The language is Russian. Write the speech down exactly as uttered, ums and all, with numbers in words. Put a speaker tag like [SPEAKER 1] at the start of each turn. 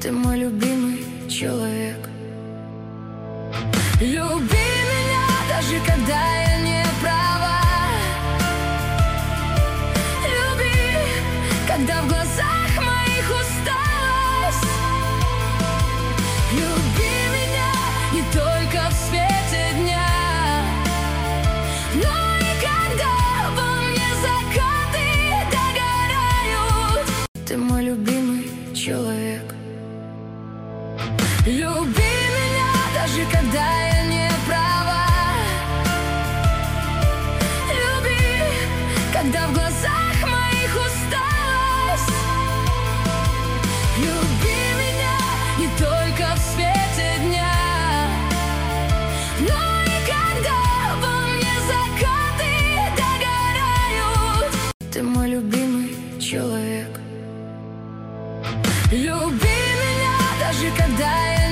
[SPEAKER 1] Ты мой любимый человек. Люби меня, даже когда я не права. Люби, когда в глазах моих усталость. Люби меня не только в свете дня, но и когда во мне закаты догорают. Ты мой любимый человек. Люби меня, даже когда я не права. Люби, когда в глазах моих усталость. Люби меня не только в свете дня, но и когда во мне закаты догорают. Ты мой любимый человек. Люби меня, даже когда я